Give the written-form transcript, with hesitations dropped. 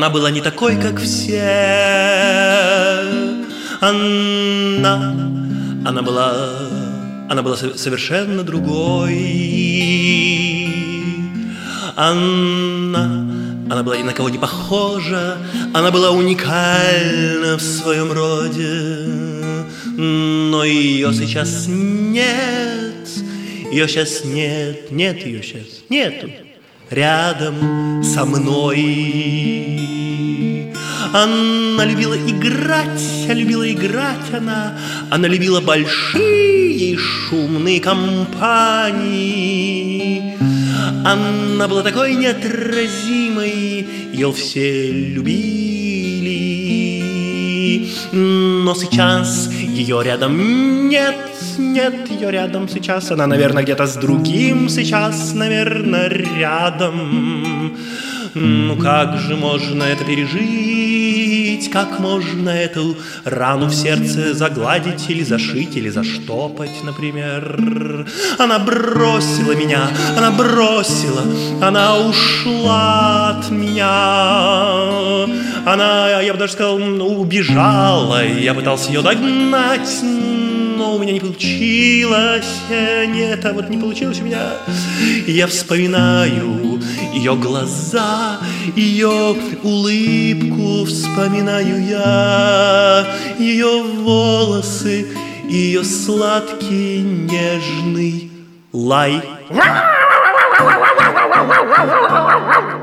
она была не такой, как все. Она была совершенно другой. Она была ни на кого не похожа. Она была уникальна в своем роде. Но ее сейчас нет. Ее сейчас нет. Нет, ее сейчас нету рядом со мной. Она любила играть она любила большие и шумные компании. Она была такой неотразимой, ее все любили. Но сейчас ее рядом нет ее рядом сейчас. Она, наверное, где-то с другим сейчас, наверное, рядом. Ну как же можно это пережить? Как можно эту рану в сердце загладить или зашить, или заштопать, например? Она бросила меня, она ушла от меня. Она, я бы даже сказал, убежала. Я пытался ее догнать, но у меня не получилось. Нет, вот не получилось у меня. Я вспоминаю ее глаза, ее улыбку, вспоминаю я ее волосы, ее сладкий нежный лай.